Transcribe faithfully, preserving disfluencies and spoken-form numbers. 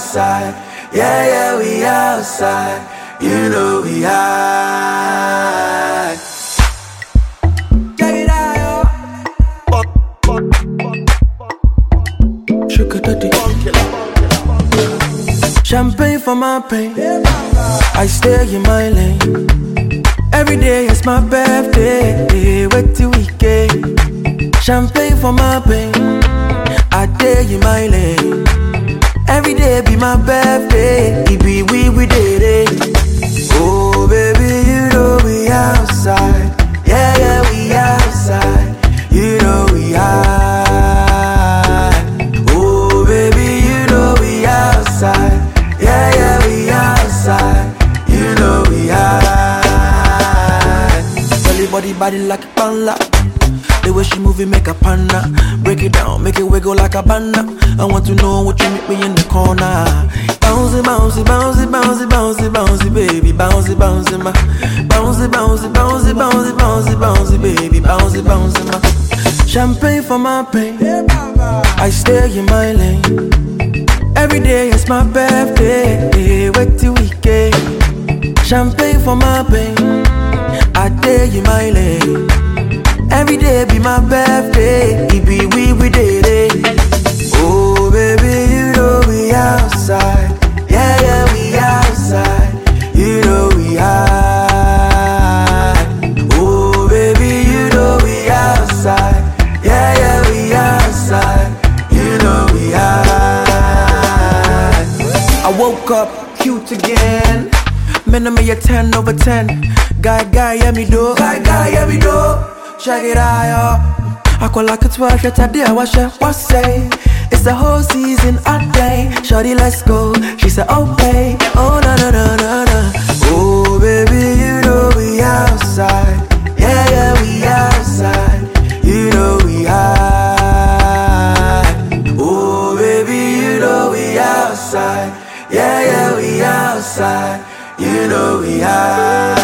outside. Yeah, yeah, we outside. You know we high. Check it out, yo. Sugar daddy. Champagne for my pain. I stay in my lane. Every day is my birthday. Wait till weekend. Champagne for my pain. I stay in my lane. Every day be my birthday. It be we we did it. Oh baby, you know we outside. Yeah, yeah, we outside. You know we high. Oh baby, you know we outside. Yeah, yeah, we outside. You know we high. Belly body body like a panda. The way she move it make a panda. Break it down, make it wiggle like a panda. I want to know what you meet me in the corner. Bouncy, bouncy, bouncy, bouncy, bouncy, bouncy, baby, bouncy, bouncy, ma. Bouncy, bouncy, bouncy, bouncy, bouncy, bouncy, baby, bouncy, bouncy, ma. Champagne for my pain. I stay in my lane. Every day is my birthday. Wait till weekend. Champagne for my pain. I stay in my lane. Every day be my birthday. It be we we did it. Oh baby, you know we outside. Yeah, yeah, we outside. You know we high. Oh baby, you know we outside. Yeah, yeah, we outside. You know we high. I woke up cute again. Man, I'm a ten over ten. Guy, guy, yeah me do. Guy, guy, yeah me do. Check it out, yo. I call like a twelve shot a day. What she what say? It's the whole season a day. Shorty, let's go. She said, okay. Oh na na na na na. Oh baby, you know we outside. Yeah, yeah, we outside. You know we high. Oh baby, you know we outside. Yeah, yeah, we outside. You know we high.